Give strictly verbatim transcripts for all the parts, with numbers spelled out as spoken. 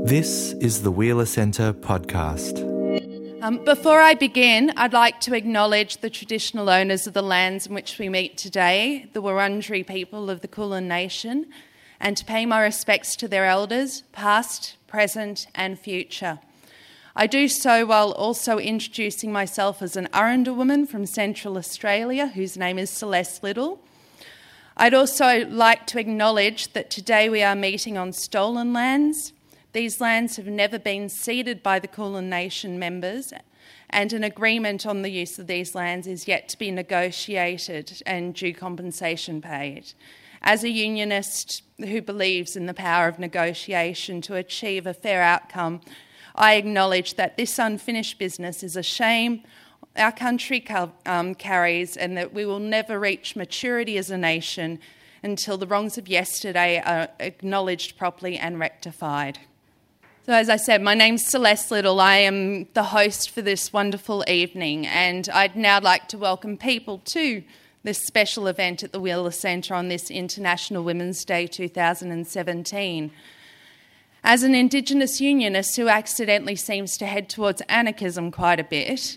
This is the Wheeler Centre podcast. Um, before I begin, I'd like to acknowledge the traditional owners of the lands in which we meet today, the Wurundjeri people of the Kulin Nation, and to pay my respects to their elders, past, present and future. I do so while also introducing myself as an Arrernte woman from Central Australia, whose name is Celeste Little. I'd also like to acknowledge that today we are meeting on stolen lands. These lands have never been ceded by the Kulin Nation members, and an agreement on the use of these lands is yet to be negotiated and due compensation paid. As a unionist who believes in the power of negotiation to achieve a fair outcome, I acknowledge that this unfinished business is a shame our country um, carries, and that we will never reach maturity as a nation until the wrongs of yesterday are acknowledged properly and rectified. So as I said, my name's Celeste Little. I am the host for this wonderful evening, and I'd now like to welcome people to this special event at the Wheeler Centre on this International Women's Day two thousand seventeen. As an Indigenous unionist who accidentally seems to head towards anarchism quite a bit,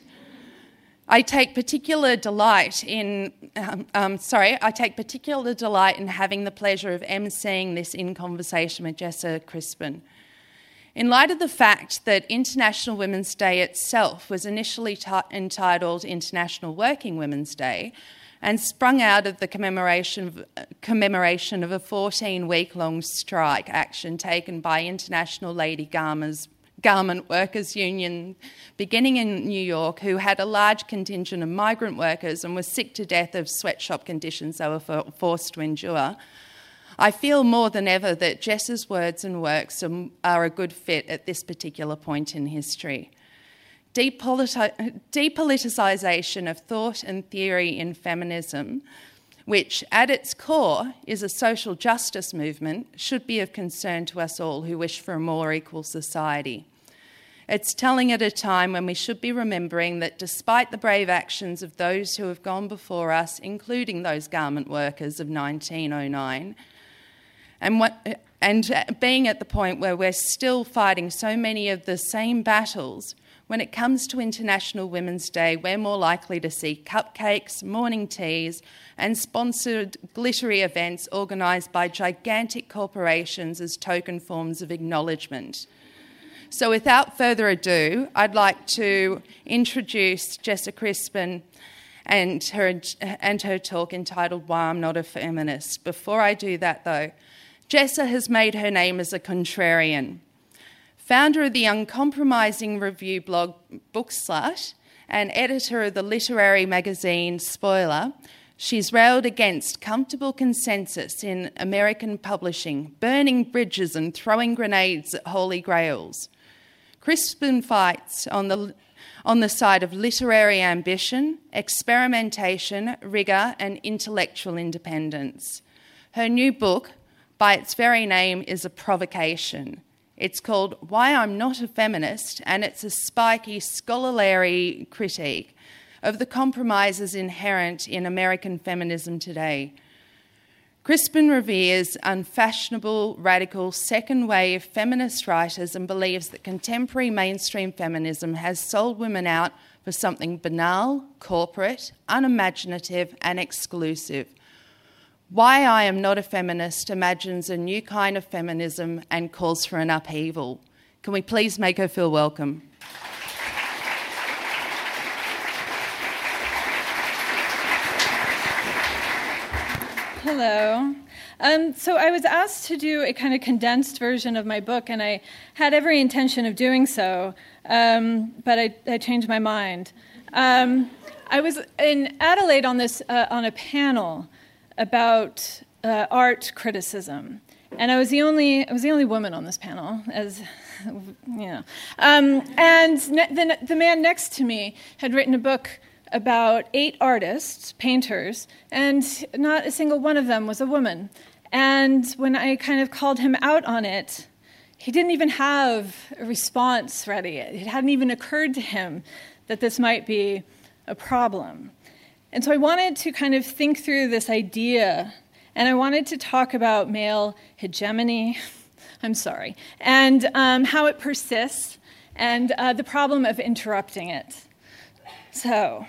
I take particular delight in, um, um, sorry, I take particular delight in having the pleasure of emceeing this in conversation with Jessa Crispin. In light of the fact that International Women's Day itself was initially t- entitled International Working Women's Day and sprung out of the commemoration of, uh, commemoration of a fourteen-week-long strike action taken by International Lady Garments, Garment Workers Union beginning in New York, who had a large contingent of migrant workers and were sick to death of sweatshop conditions they were for- forced to endure, I feel more than ever that Jess's words and works are, are a good fit at this particular point in history. Depoliti- depoliticisation of thought and theory in feminism, which at its core is a social justice movement, should be of concern to us all who wish for a more equal society. It's telling at a time when we should be remembering that despite the brave actions of those who have gone before us, including those garment workers of nineteen oh nine, And, what, and being at the point where we're still fighting so many of the same battles, when it comes to International Women's Day, we're more likely to see cupcakes, morning teas, and sponsored glittery events organised by gigantic corporations as token forms of acknowledgement. So without further ado, I'd like to introduce Jessa Crispin and her, and her talk entitled Why I'm Not a Feminist. Before I do that, though, Jessa has made her name as a contrarian. Founder of the uncompromising review blog Bookslut and editor of the literary magazine Spoiler, she's railed against comfortable consensus in American publishing, burning bridges and throwing grenades at holy grails. Crispin fights on the, on the side of literary ambition, experimentation, rigour and intellectual independence. Her new book, by its very name, is a provocation. It's called Why I'm Not a Feminist, and it's a spiky, scholarly critique of the compromises inherent in American feminism today. Crispin reveres unfashionable, radical, second-wave feminist writers and believes that contemporary mainstream feminism has sold women out for something banal, corporate, unimaginative and exclusive. Why I Am Not a Feminist imagines a new kind of feminism and calls for an upheaval. Can we please make her feel welcome? Hello. Um, so I was asked to do a kind of condensed version of my book, and I had every intention of doing so, um, but I, I changed my mind. Um, I was in Adelaide on this uh, on a panel about uh, art criticism, and I was the only I was the only woman on this panel, as you know. Um, and ne- the the man next to me had written a book about eight artists, painters, and not a single one of them was a woman. And when I kind of called him out on it, he didn't even have a response ready. It hadn't even occurred to him that this might be a problem. And so I wanted to kind of think through this idea, and I wanted to talk about male hegemony. I'm sorry, and um, how it persists, and uh, the problem of interrupting it. So,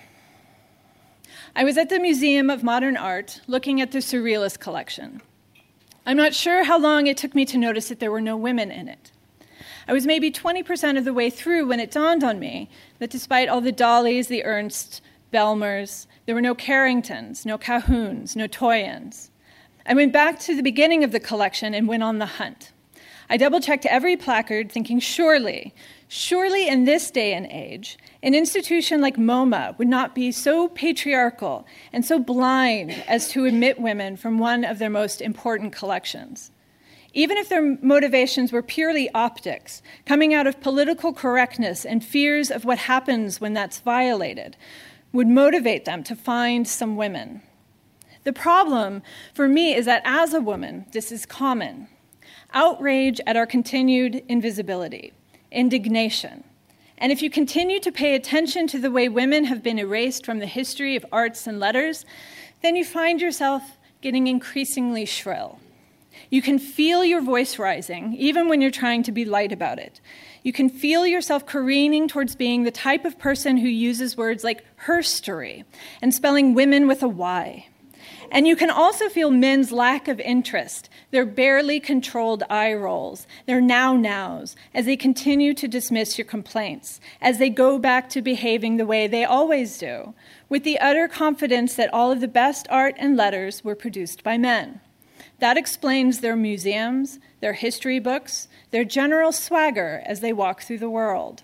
I was at the Museum of Modern Art looking at the Surrealist collection. I'm not sure how long it took me to notice that there were no women in it. I was maybe twenty percent of the way through when it dawned on me that despite all the Dalys, the Ernsts, Belmers, there were no Carringtons, no Cahoons, no Toyans. I went back to the beginning of the collection and went on the hunt. I double-checked every placard, thinking surely, surely in this day and age, an institution like MoMA would not be so patriarchal and so blind as to omit women from one of their most important collections. Even if their motivations were purely optics, coming out of political correctness and fears of what happens when that's violated, would motivate them to find some women. The problem for me is that as a woman, this is common. Outrage at our continued invisibility, indignation. And if you continue to pay attention to the way women have been erased from the history of arts and letters, then you find yourself getting increasingly shrill. You can feel your voice rising, even when you're trying to be light about it. You can feel yourself careening towards being the type of person who uses words like herstory and spelling women with a Y. And you can also feel men's lack of interest, their barely controlled eye rolls, their now-nows, as they continue to dismiss your complaints, as they go back to behaving the way they always do, with the utter confidence that all of the best art and letters were produced by men. That explains their museums, their history books, their general swagger as they walk through the world.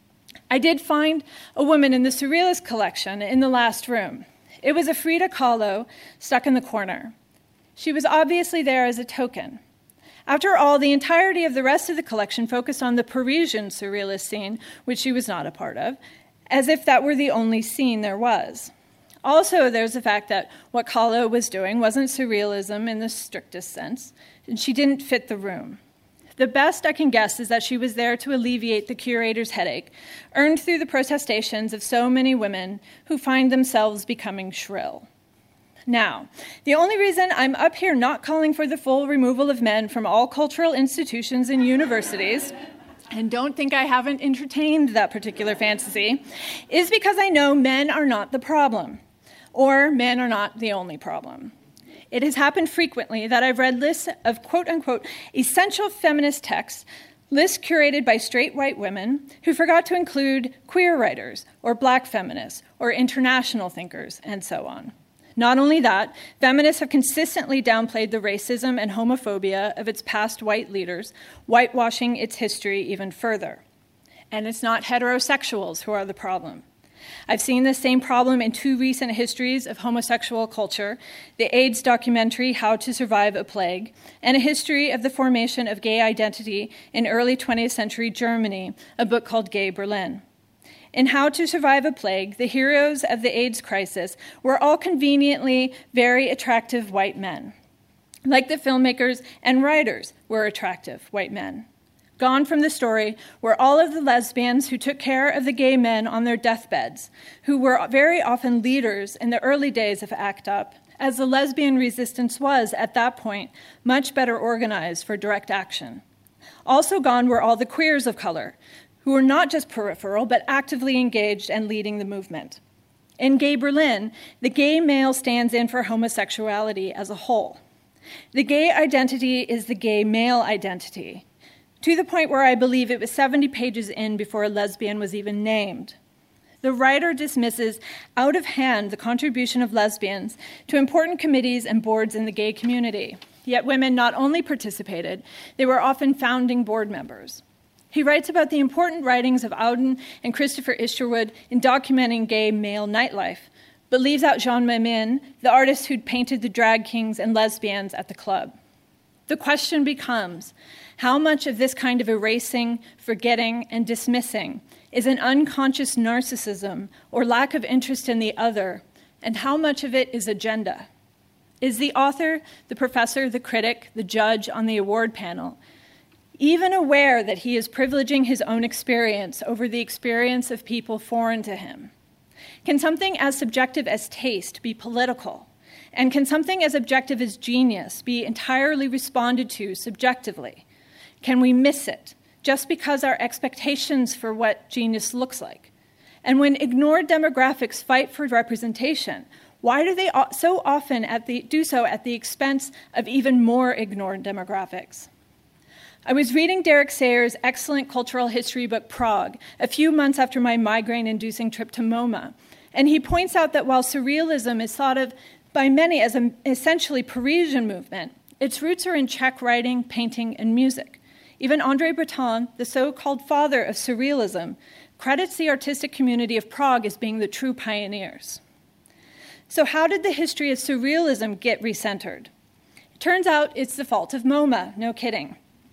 I did find a woman in the Surrealist collection in the last room. It was a Frida Kahlo stuck in the corner. She was obviously there as a token. After all, the entirety of the rest of the collection focused on the Parisian Surrealist scene, which she was not a part of, as if that were the only scene there was. Also, there's the fact that what Kahlo was doing wasn't surrealism in the strictest sense, and she didn't fit the room. The best I can guess is that she was there to alleviate the curator's headache, earned through the protestations of so many women who find themselves becoming shrill. Now, the only reason I'm up here not calling for the full removal of men from all cultural institutions and universities, and don't think I haven't entertained that particular fantasy, is because I know men are not the problem, or men are not the only problem. It has happened frequently that I've read lists of quote-unquote essential feminist texts, lists curated by straight white women who forgot to include queer writers, or black feminists, or international thinkers, and so on. Not only that, feminists have consistently downplayed the racism and homophobia of its past white leaders, whitewashing its history even further. And it's not heterosexuals who are the problem. I've seen this same problem in two recent histories of homosexual culture, the AIDS documentary, How to Survive a Plague, and a history of the formation of gay identity in early twentieth century Germany, a book called Gay Berlin. In How to Survive a Plague, the heroes of the AIDS crisis were all conveniently very attractive white men. Like the filmmakers and writers were attractive white men. Gone from the story were all of the lesbians who took care of the gay men on their deathbeds, who were very often leaders in the early days of ACT UP, as the lesbian resistance was, at that point, much better organized for direct action. Also gone were all the queers of color, who were not just peripheral, but actively engaged and leading the movement. In Gay Berlin, the gay male stands in for homosexuality as a whole. The gay identity is the gay male identity, to the point where I believe it was seventy pages in before a lesbian was even named. The writer dismisses out of hand the contribution of lesbians to important committees and boards in the gay community. Yet women not only participated, they were often founding board members. He writes about the important writings of Auden and Christopher Isherwood in documenting gay male nightlife, but leaves out Jean Memin, the artist who'd painted the drag kings and lesbians at the club. The question becomes, how much of this kind of erasing, forgetting, and dismissing is an unconscious narcissism or lack of interest in the other, and how much of it is agenda? Is the author, the professor, the critic, the judge on the award panel even aware that he is privileging his own experience over the experience of people foreign to him? Can something as subjective as taste be political? And can something as objective as genius be entirely responded to subjectively? Can we miss it just because our expectations for what genius looks like? And when ignored demographics fight for representation, why do they so often at the, do so at the expense of even more ignored demographics? I was reading Derek Sayers' excellent cultural history book, Prague, a few months after my migraine-inducing trip to MoMA, and he points out that while surrealism is thought of by many as an essentially Parisian movement, its roots are in Czech writing, painting, and music. Even André Breton, the so-called father of surrealism, credits the artistic community of Prague as being the true pioneers. So how did the history of surrealism get recentered? It turns out it's the fault of MoMA, no kidding.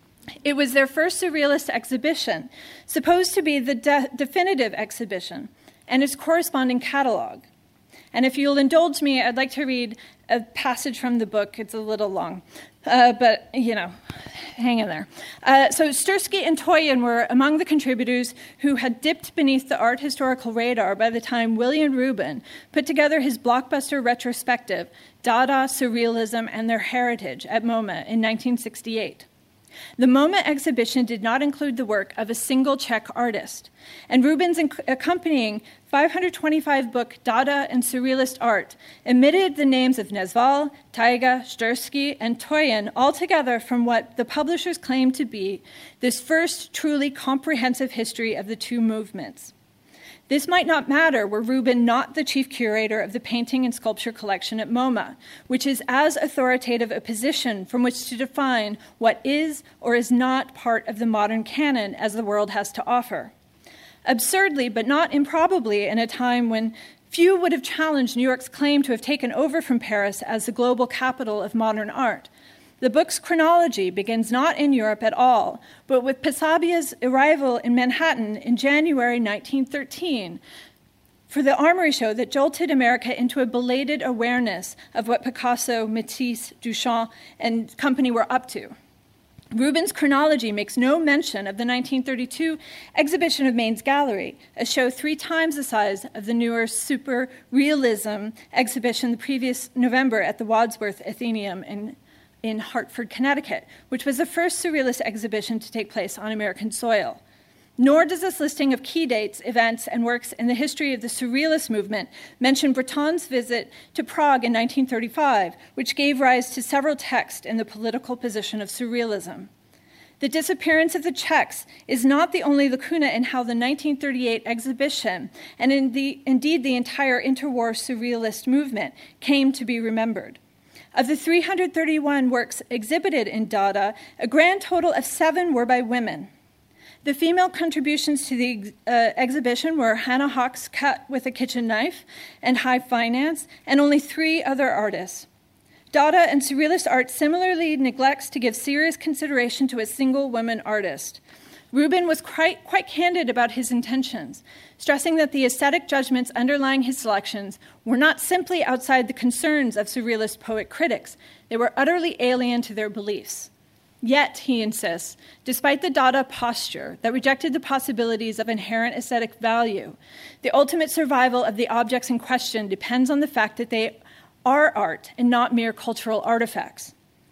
It was their first surrealist exhibition, supposed to be the de- definitive exhibition, and its corresponding catalog. And if you'll indulge me, I'd like to read a passage from the book. It's a little long, uh, but, you know, hang in there. Uh, so Stursky and Toyen were among the contributors who had dipped beneath the art historical radar by the time William Rubin put together his blockbuster retrospective, Dada, Surrealism, and Their Heritage at MoMA in nineteen sixty-eight. The MoMA exhibition did not include the work of a single Czech artist, and Rubin's accompanying five hundred twenty-five book Dada and Surrealist Art omitted the names of Nezval, Taiga, Stursky, and Toyen altogether from what the publishers claimed to be this first truly comprehensive history of the two movements. This might not matter were Rubin not the chief curator of the painting and sculpture collection at MoMA, which is as authoritative a position from which to define what is or is not part of the modern canon as the world has to offer. Absurdly, but not improbably, in a time when few would have challenged New York's claim to have taken over from Paris as the global capital of modern art, the book's chronology begins not in Europe at all, but with Pasabia's arrival in Manhattan in January nineteen thirteen for the Armory Show that jolted America into a belated awareness of what Picasso, Matisse, Duchamp, and company were up to. Rubin's chronology makes no mention of the nineteen thirty-two exhibition of Main's Gallery, a show three times the size of the newer super realism exhibition the previous November at the Wadsworth Atheneum in in Hartford, Connecticut, which was the first surrealist exhibition to take place on American soil. Nor does this listing of key dates, events, and works in the history of the surrealist movement mention Breton's visit to Prague in nineteen thirty-five, which gave rise to several texts in the political position of surrealism. The disappearance of the Czechs is not the only lacuna in how the nineteen thirty-eight exhibition, and in the, indeed the entire interwar surrealist movement, came to be remembered. Of the three hundred thirty-one works exhibited in Dada, a grand total of seven were by women. The female contributions to the uh, exhibition were Hannah Hawk's Cut with a Kitchen Knife and High Finance, and only three other artists. Dada and surrealist art similarly neglects to give serious consideration to a single woman artist. Rubin was quite, quite candid about his intentions, stressing that the aesthetic judgments underlying his selections were not simply outside the concerns of surrealist poet critics, they were utterly alien to their beliefs. Yet, he insists, despite the Dada posture that rejected the possibilities of inherent aesthetic value, the ultimate survival of the objects in question depends on the fact that they are art and not mere cultural artifacts.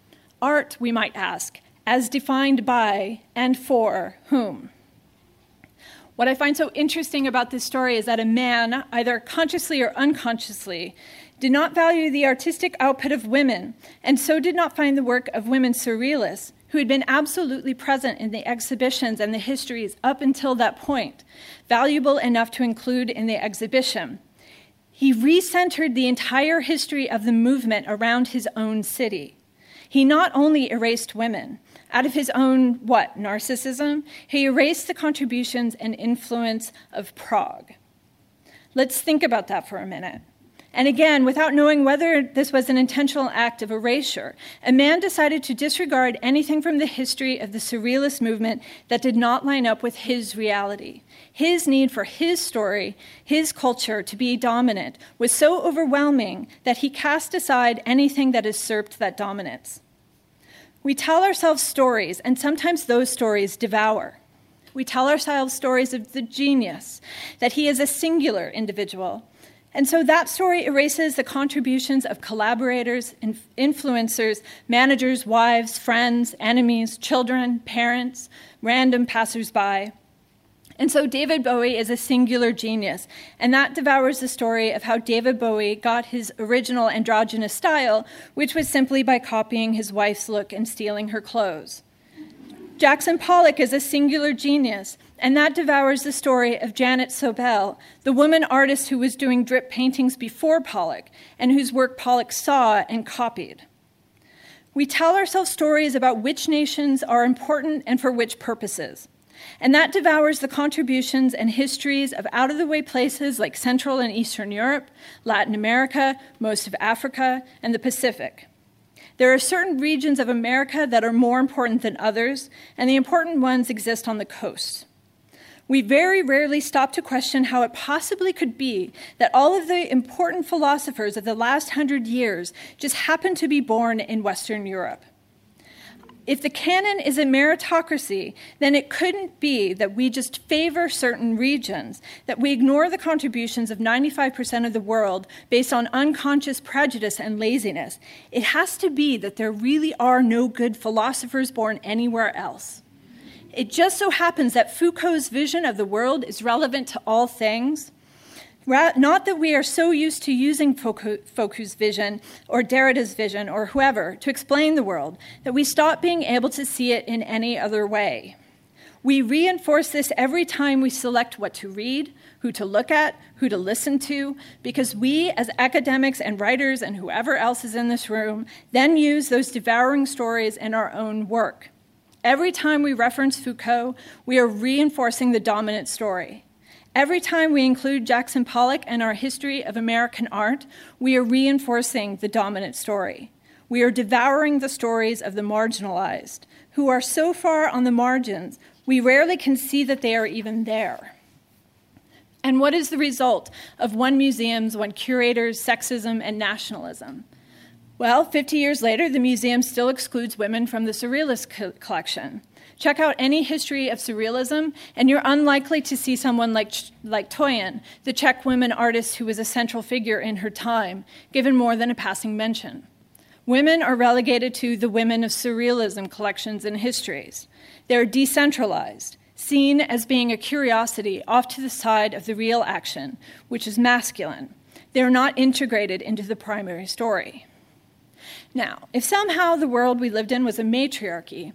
Art, we might ask, as defined by and for whom? What I find so interesting about this story is that a man, either consciously or unconsciously, did not value the artistic output of women, and so did not find the work of women surrealists, who had been absolutely present in the exhibitions and the histories up until that point, valuable enough to include in the exhibition. He recentered the entire history of the movement around his own city. He not only erased women, out of his own, what, narcissism, he erased the contributions and influence of Prague. Let's think about that for a minute. And again, without knowing whether this was an intentional act of erasure, a man decided to disregard anything from the history of the surrealist movement that did not line up with his reality. His need for his story, his culture to be dominant was so overwhelming that he cast aside anything that usurped that dominance. We tell ourselves stories, and sometimes those stories devour. We tell ourselves stories of the genius, that he is a singular individual, And so that story erases the contributions of collaborators, influencers, managers, wives, friends, enemies, children, parents, random passersby. And so David Bowie is a singular genius, and that devours the story of how David Bowie got his original androgynous style, which was simply by copying his wife's look and stealing her clothes. Jackson Pollock is a singular genius, and that devours the story of Janet Sobel, the woman artist who was doing drip paintings before Pollock, and whose work Pollock saw and copied. We tell ourselves stories about which nations are important and for which purposes. And that devours the contributions and histories of out-of-the-way places like Central and Eastern Europe, Latin America, most of Africa, and the Pacific. There are certain regions of America that are more important than others, and the important ones exist on the coast. We very rarely stop to question how it possibly could be that all of the important philosophers of the last hundred years just happened to be born in Western Europe. If the canon is a meritocracy, then it couldn't be that we just favor certain regions, that we ignore the contributions of ninety-five percent of the world based on unconscious prejudice and laziness. It has to be that there really are no good philosophers born anywhere else. It just so happens that Foucault's vision of the world is relevant to all things. Not that we are so used to using Foucault's vision or Derrida's vision or whoever to explain the world that we stop being able to see it in any other way. We reinforce this every time we select what to read, who to look at, who to listen to, because we as academics and writers and whoever else is in this room then use those devouring stories in our own work. Every time we reference Foucault, we are reinforcing the dominant story. Every time we include Jackson Pollock in our history of American art, we are reinforcing the dominant story. We are devouring the stories of the marginalized, who are so far on the margins, we rarely can see that they are even there. And what is the result of one museum's, one curator's sexism and nationalism? Well, fifty years later, the museum still excludes women from the Surrealist co- collection. Check out any history of Surrealism, and you're unlikely to see someone like, like Toyen, the Czech woman artist who was a central figure in her time, given more than a passing mention. Women are relegated to the women of Surrealism collections and histories. They're decentralized, seen as being a curiosity off to the side of the real action, which is masculine. They're not integrated into the primary story. Now, if somehow the world we lived in was a matriarchy,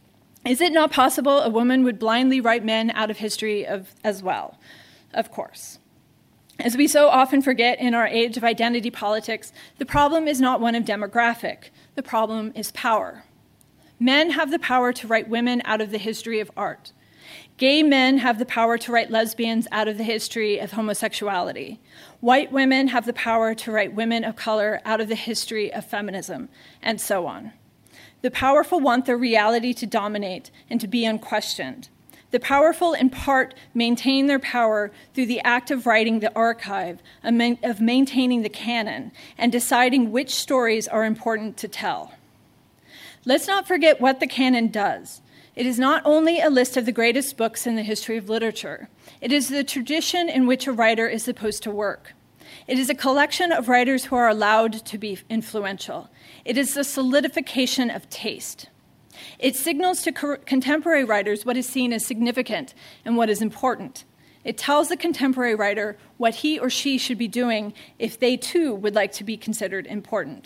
is it not possible a woman would blindly write men out of history of, as well? Of course. As we so often forget in our age of identity politics, the problem is not one of demographic. The problem is power. Men have the power to write women out of the history of art. Gay men have the power to write lesbians out of the history of homosexuality. White women have the power to write women of color out of the history of feminism, and so on. The powerful want their reality to dominate and to be unquestioned. The powerful, in part, maintain their power through the act of writing the archive, of maintaining the canon, and deciding which stories are important to tell. Let's not forget what the canon does. It is not only a list of the greatest books in the history of literature. It is the tradition in which a writer is supposed to work. It is a collection of writers who are allowed to be influential. It is the solidification of taste. It signals to co- contemporary writers what is seen as significant and what is important. It tells the contemporary writer what he or she should be doing if they too would like to be considered important.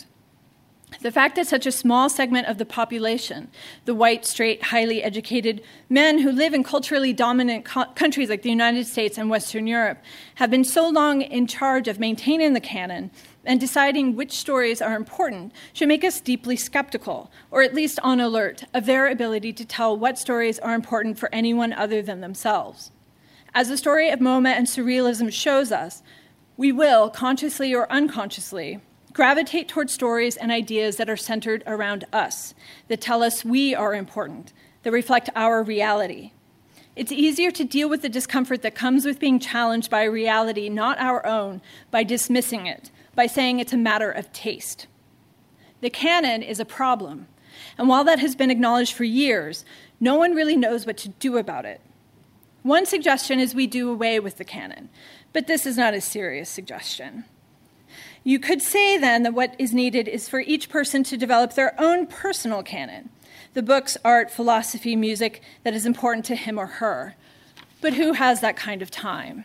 The fact that such a small segment of the population, the white, straight, highly educated men who live in culturally dominant co- countries like the United States and Western Europe, have been so long in charge of maintaining the canon and deciding which stories are important should make us deeply skeptical, or at least on alert, of their ability to tell what stories are important for anyone other than themselves. As the story of MoMA and Surrealism shows us, we will, consciously or unconsciously, gravitate toward stories and ideas that are centered around us, that tell us we are important, that reflect our reality. It's easier to deal with the discomfort that comes with being challenged by a reality not our own by dismissing it, by saying it's a matter of taste. The canon is a problem, and while that has been acknowledged for years, no one really knows what to do about it. One suggestion is we do away with the canon, but this is not a serious suggestion. You could say then that what is needed is for each person to develop their own personal canon, the books, art, philosophy, music that is important to him or her. But who has that kind of time?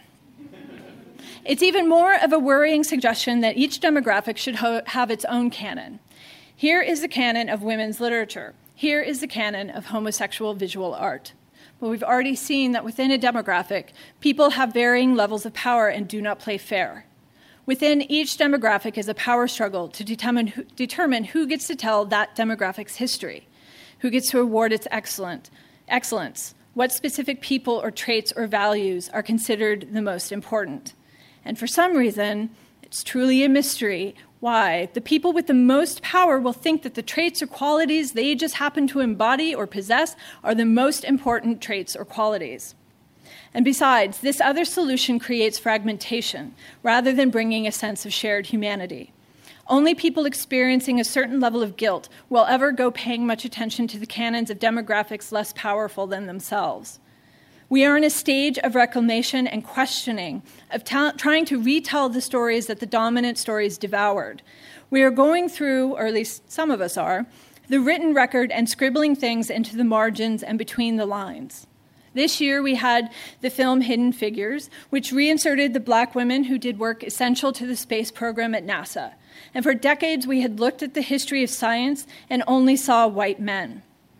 It's even more of a worrying suggestion that each demographic should ho- have its own canon. Here is the canon of women's literature. Here is the canon of homosexual visual art. But we've already seen that within a demographic, people have varying levels of power and do not play fair. Within each demographic is a power struggle to determine who, determine who gets to tell that demographic's history, who gets to award its excellent, excellence, what specific people or traits or values are considered the most important. And for some reason, it's truly a mystery why the people with the most power will think that the traits or qualities they just happen to embody or possess are the most important traits or qualities. And besides, this other solution creates fragmentation rather than bringing a sense of shared humanity. Only people experiencing a certain level of guilt will ever go paying much attention to the canons of demographics less powerful than themselves. We are in a stage of reclamation and questioning, of ta- trying to retell the stories that the dominant stories devoured. We are going through, or at least some of us are, the written record and scribbling things into the margins and between the lines. This year we had the film Hidden Figures, which reinserted the black women who did work essential to the space program at NASA. And for decades we had looked at the history of science and only saw white men.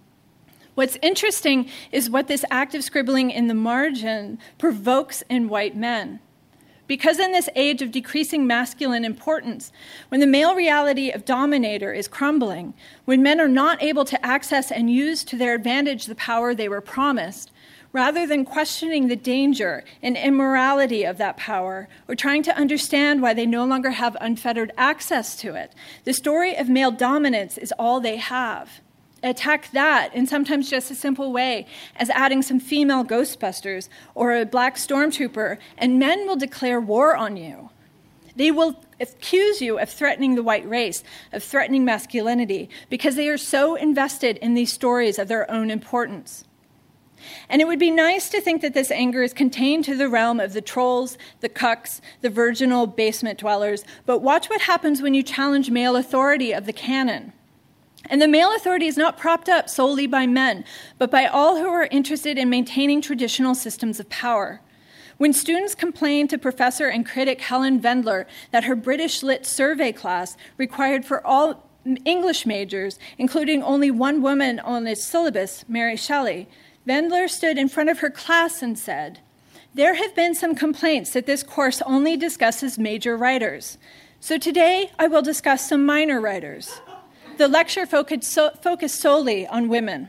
What's interesting is what this active scribbling in the margin provokes in white men. Because in this age of decreasing masculine importance, when the male reality of dominator is crumbling, when men are not able to access and use to their advantage the power they were promised, rather than questioning the danger and immorality of that power, or trying to understand why they no longer have unfettered access to it, the story of male dominance is all they have. Attack that in sometimes just a simple way as adding some female Ghostbusters or a black stormtrooper, and men will declare war on you. They will accuse you of threatening the white race, of threatening masculinity, because they are so invested in these stories of their own importance. And it would be nice to think that this anger is contained to the realm of the trolls, the cucks, the virginal basement dwellers, but watch what happens when you challenge male authority of the canon. And the male authority is not propped up solely by men, but by all who are interested in maintaining traditional systems of power. When students complained to professor and critic Helen Vendler that her British Lit survey class required for all English majors, including only one woman on its syllabus, Mary Shelley, Vendler stood in front of her class and said, "There have been some complaints that this course only discusses major writers. So today I will discuss some minor writers." The lecture focused, so, focused solely on women.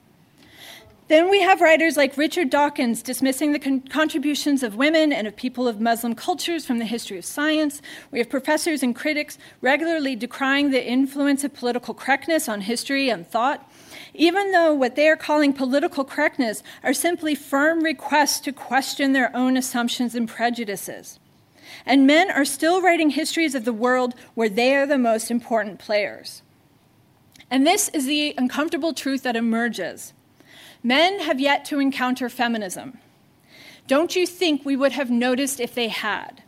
Then we have writers like Richard Dawkins dismissing the con- contributions of women and of people of Muslim cultures from the history of science. We have professors and critics regularly decrying the influence of political correctness on history and thought, even though what they are calling political correctness are simply firm requests to question their own assumptions and prejudices. And men are still writing histories of the world where they are the most important players. And this is the uncomfortable truth that emerges. Men have yet to encounter feminism. Don't you think we would have noticed if they had?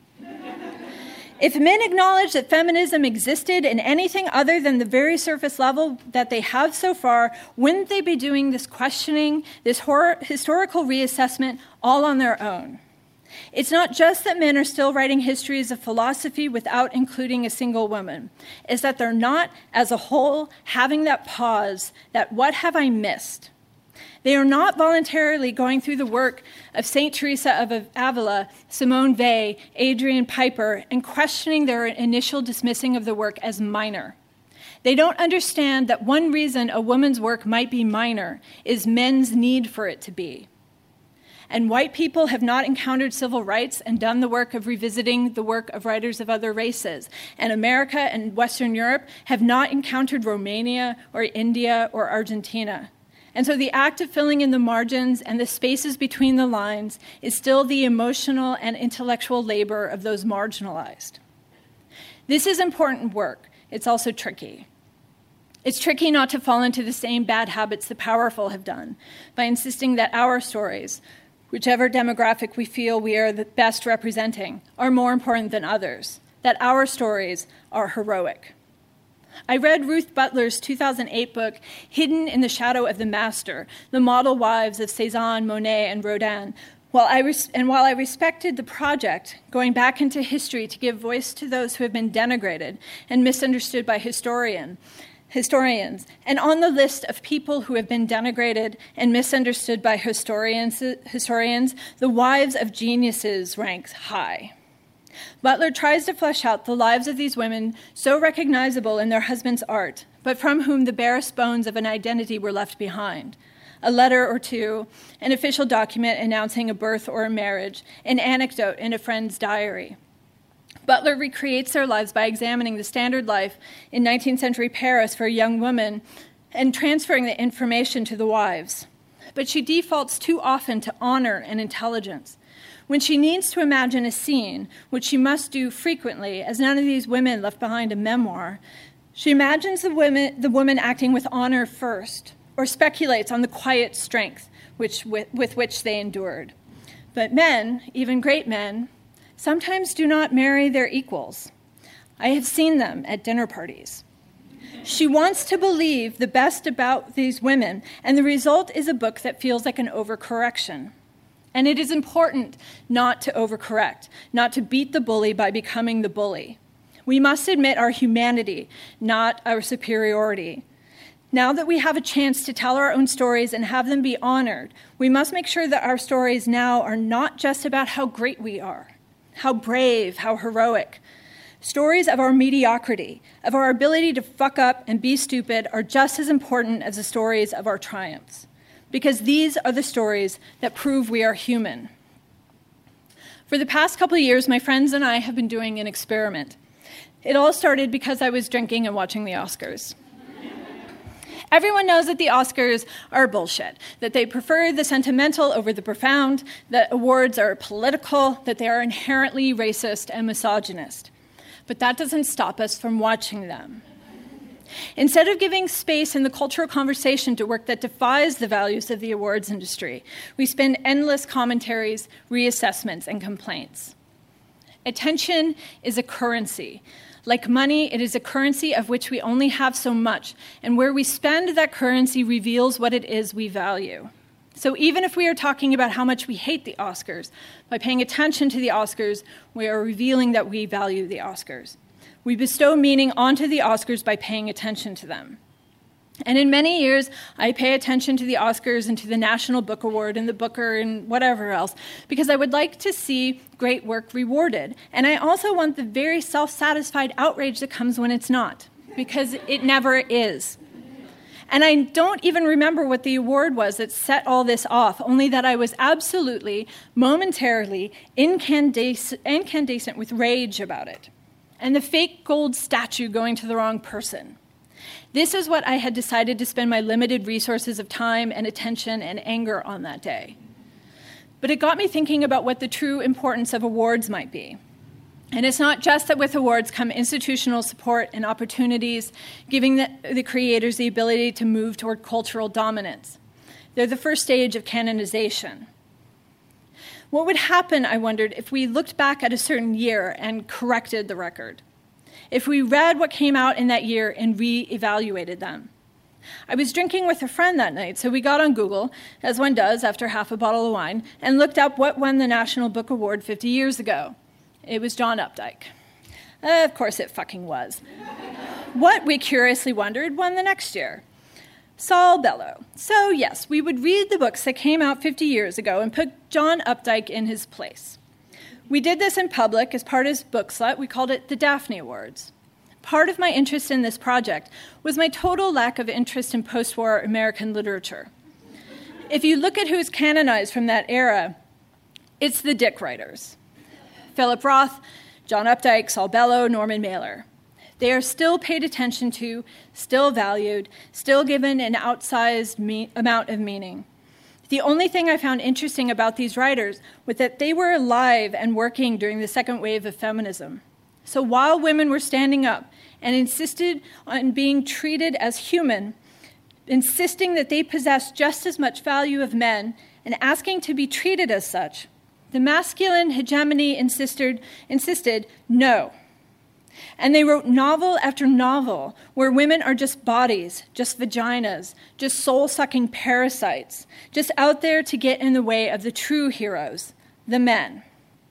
If men acknowledged that feminism existed in anything other than the very surface level that they have so far, wouldn't they be doing this questioning, this horror, historical reassessment all on their own? It's not just that men are still writing histories of philosophy without including a single woman. It's that they're not, as a whole, having that pause, that what have I missed? They are not voluntarily going through the work of Saint Teresa of Avila, Simone Weil, Adrian Piper, and questioning their initial dismissing of the work as minor. They don't understand that one reason a woman's work might be minor is men's need for it to be. And white people have not encountered civil rights and done the work of revisiting the work of writers of other races. And America and Western Europe have not encountered Romania or India or Argentina. And so the act of filling in the margins and the spaces between the lines is still the emotional and intellectual labor of those marginalized. This is important work. It's also tricky. It's tricky not to fall into the same bad habits the powerful have done by insisting that our stories, whichever demographic we feel we are the best representing, are more important than others, that our stories are heroic. I read Ruth Butler's two thousand eight book, Hidden in the Shadow of the Master, the model wives of Cézanne, Monet, and Rodin. While I res- and while I respected the project, going back into history to give voice to those who have been denigrated and misunderstood by historian, historians, and on the list of people who have been denigrated and misunderstood by historians, historians, the wives of geniuses ranks high. Butler tries to flesh out the lives of these women so recognizable in their husband's art, but from whom the barest bones of an identity were left behind. A letter or two, an official document announcing a birth or a marriage, an anecdote in a friend's diary. Butler recreates their lives by examining the standard life in nineteenth century Paris for a young woman and transferring the information to the wives. But she defaults too often to honor and intelligence. When she needs to imagine a scene, which she must do frequently, as none of these women left behind a memoir, she imagines the women, the woman acting with honor first, or speculates on the quiet strength which, with, with which they endured. But men, even great men, sometimes do not marry their equals. I have seen them at dinner parties. She wants to believe the best about these women, and the result is a book that feels like an overcorrection. And it is important not to overcorrect, not to beat the bully by becoming the bully. We must admit our humanity, not our superiority. Now that we have a chance to tell our own stories and have them be honored, we must make sure that our stories now are not just about how great we are, how brave, how heroic. Stories of our mediocrity, of our ability to fuck up and be stupid, are just as important as the stories of our triumphs, because these are the stories that prove we are human. For the past couple of years, my friends and I have been doing an experiment. It all started because I was drinking and watching the Oscars. Everyone knows that the Oscars are bullshit, that they prefer the sentimental over the profound, that awards are political, that they are inherently racist and misogynist. But that doesn't stop us from watching them. Instead of giving space in the cultural conversation to work that defies the values of the awards industry, we spend endless commentaries, reassessments, and complaints. Attention is a currency. Like money, it is a currency of which we only have so much, and where we spend that currency reveals what it is we value. So even if we are talking about how much we hate the Oscars, by paying attention to the Oscars, we are revealing that we value the Oscars. We bestow meaning onto the Oscars by paying attention to them. And in many years, I pay attention to the Oscars and to the National Book Award and the Booker and whatever else, because I would like to see great work rewarded. And I also want the very self-satisfied outrage that comes when it's not, because it never is. And I don't even remember what the award was that set all this off, only that I was absolutely, momentarily, incandescent, incandescent with rage about it. And the fake gold statue going to the wrong person. This is what I had decided to spend my limited resources of time and attention and anger on that day. But it got me thinking about what the true importance of awards might be. And it's not just that with awards come institutional support and opportunities, giving the, the creators the ability to move toward cultural dominance. They're the first stage of canonization. What would happen, I wondered, if we looked back at a certain year and corrected the record? If we read what came out in that year and re-evaluated them? I was drinking with a friend that night, so we got on Google, as one does after half a bottle of wine, and looked up what won the National Book Award fifty years ago. It was John Updike. Uh, of course it fucking was. What, we curiously wondered, won the next year? Saul Bellow. So yes, we would read the books that came out fifty years ago and put John Updike in his place. We did this in public as part of his book slut. We called it the Daphne Awards. Part of my interest in this project was my total lack of interest in post-war American literature. If you look at who's canonized from that era, it's the dick writers. Philip Roth, John Updike, Saul Bellow, Norman Mailer. They are still paid attention to, still valued, still given an outsized me- amount of meaning. The only thing I found interesting about these writers was that they were alive and working during the second wave of feminism. So while women were standing up and insisted on being treated as human, insisting that they possessed just as much value of men and asking to be treated as such, the masculine hegemony insisted, insisted no. And they wrote novel after novel where women are just bodies, just vaginas, just soul-sucking parasites, just out there to get in the way of the true heroes, the men.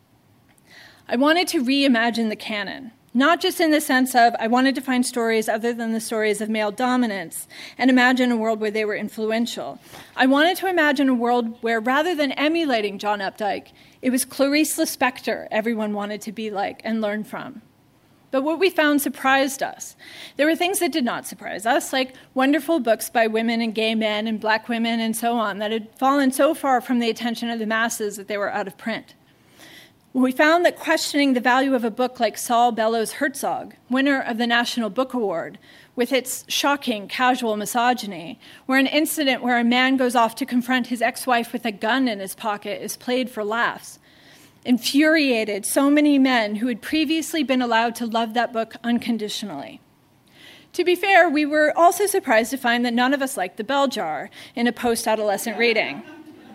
I wanted to reimagine the canon, not just in the sense of I wanted to find stories other than the stories of male dominance and imagine a world where they were influential. I wanted to imagine a world where, rather than emulating John Updike, it was Clarice Lispector everyone wanted to be like and learn from. But what we found surprised us. There were things that did not surprise us, like wonderful books by women and gay men and black women and so on, that had fallen so far from the attention of the masses that they were out of print. We found that questioning the value of a book like Saul Bellows Herzog, winner of the National Book Award, with its shocking casual misogyny, where an incident where a man goes off to confront his ex-wife with a gun in his pocket is played for laughs, infuriated so many men who had previously been allowed to love that book unconditionally. To be fair, we were also surprised to find that none of us liked The Bell Jar in a post-adolescent reading.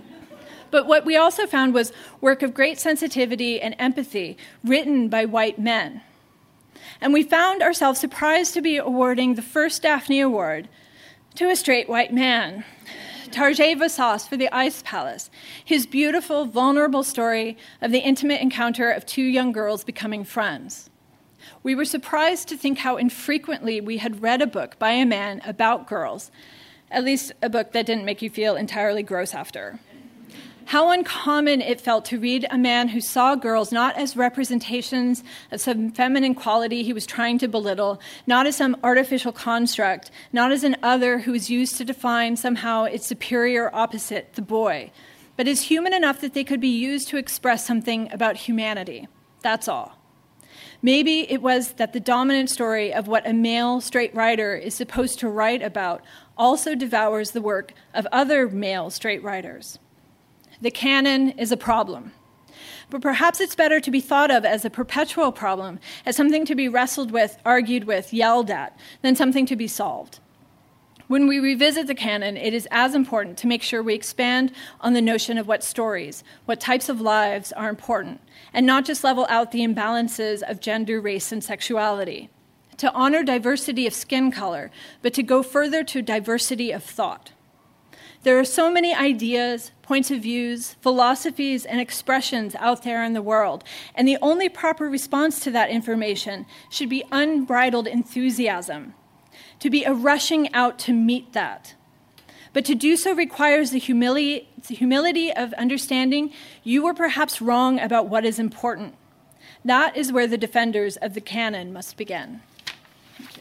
But what we also found was work of great sensitivity and empathy written by white men. And we found ourselves surprised to be awarding the first Daphne Award to a straight white man, Tarjei Vasas for The Ice Palace, his beautiful, vulnerable story of the intimate encounter of two young girls becoming friends. We were surprised to think how infrequently we had read a book by a man about girls, at least a book that didn't make you feel entirely gross after. How uncommon it felt to read a man who saw girls not as representations of some feminine quality he was trying to belittle, not as some artificial construct, not as an other who was used to define somehow its superior opposite, the boy, but as human enough that they could be used to express something about humanity. That's all. Maybe it was that the dominant story of what a male straight writer is supposed to write about also devours the work of other male straight writers. The canon is a problem. But perhaps it's better to be thought of as a perpetual problem, as something to be wrestled with, argued with, yelled at, than something to be solved. When we revisit the canon, it is as important to make sure we expand on the notion of what stories, what types of lives are important, and not just level out the imbalances of gender, race, and sexuality. To honor diversity of skin color, but to go further to diversity of thought. There are so many ideas, points of views, philosophies, and expressions out there in the world, and the only proper response to that information should be unbridled enthusiasm, to be a rushing out to meet that. But to do so requires the humility, the humility of understanding you were perhaps wrong about what is important. That is where the defenders of the canon must begin. Thank you.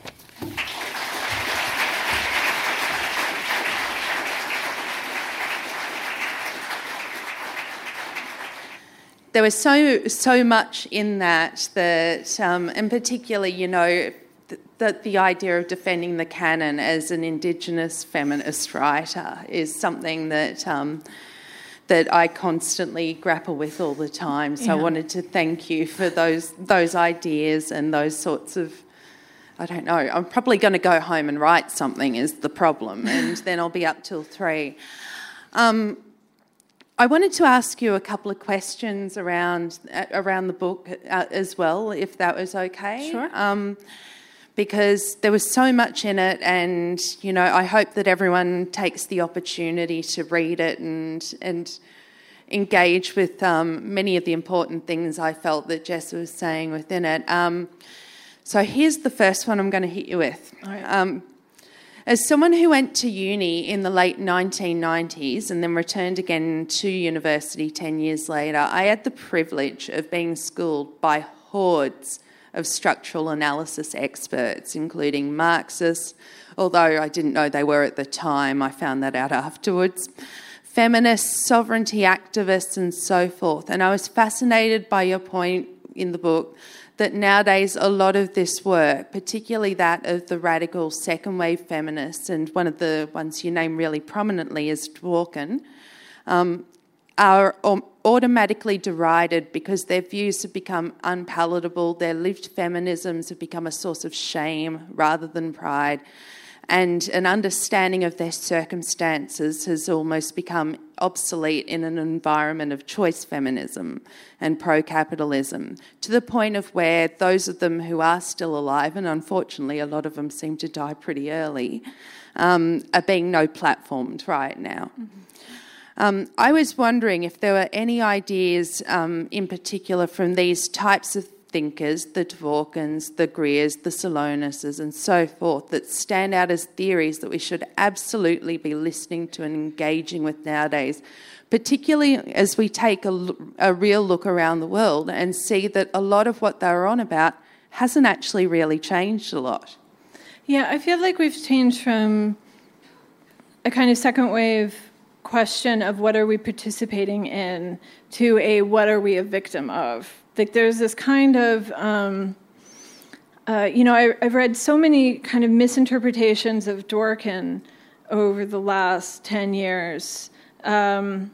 There was so so much in that that, um, in particular, you know, th- that the idea of defending the canon as an Indigenous feminist writer is something that um, that I constantly grapple with all the time. So yeah. I wanted to thank you for those those ideas and those sorts of. I don't know. I'm probably going to go home and write something is the problem, and then I'll be up till three. Um, I wanted to ask you a couple of questions around uh, around the book uh, as well, if that was okay. Sure. Um, because there was so much in it, and you know, I hope that everyone takes the opportunity to read it and and engage with um, many of the important things I felt that Jess was saying within it. Um, so here's the first one I'm going to hit you with. All right. Um, As someone who went to uni in the late nineteen nineties and then returned again to university ten years later, I had the privilege of being schooled by hordes of structural analysis experts, including Marxists, although I didn't know they were at the time, I found that out afterwards, feminists, sovereignty activists, and so forth. And I was fascinated by your point in the book that nowadays a lot of this work, particularly that of the radical second-wave feminists, and one of the ones you name really prominently is Dworkin, um, are automatically derided because their views have become unpalatable, their lived feminisms have become a source of shame rather than pride, and an understanding of their circumstances has almost become obsolete in an environment of choice feminism and pro-capitalism, to the point of where those of them who are still alive, and unfortunately a lot of them seem to die pretty early, um, are being no platformed right now. Mm-hmm. Um, I was wondering if there were any ideas um, in particular from these types of thinkers, the Dworkins, the Greers, the Solonases and so forth, that stand out as theories that we should absolutely be listening to and engaging with nowadays, particularly as we take a, a real look around the world and see that a lot of what they're on about hasn't actually really changed a lot. Yeah, I feel like we've changed from a kind of second wave question of what are we participating in to a what are we a victim of. Like there's this kind of, um, uh, you know, I, I've read so many kind of misinterpretations of Dworkin over the last ten years. Um,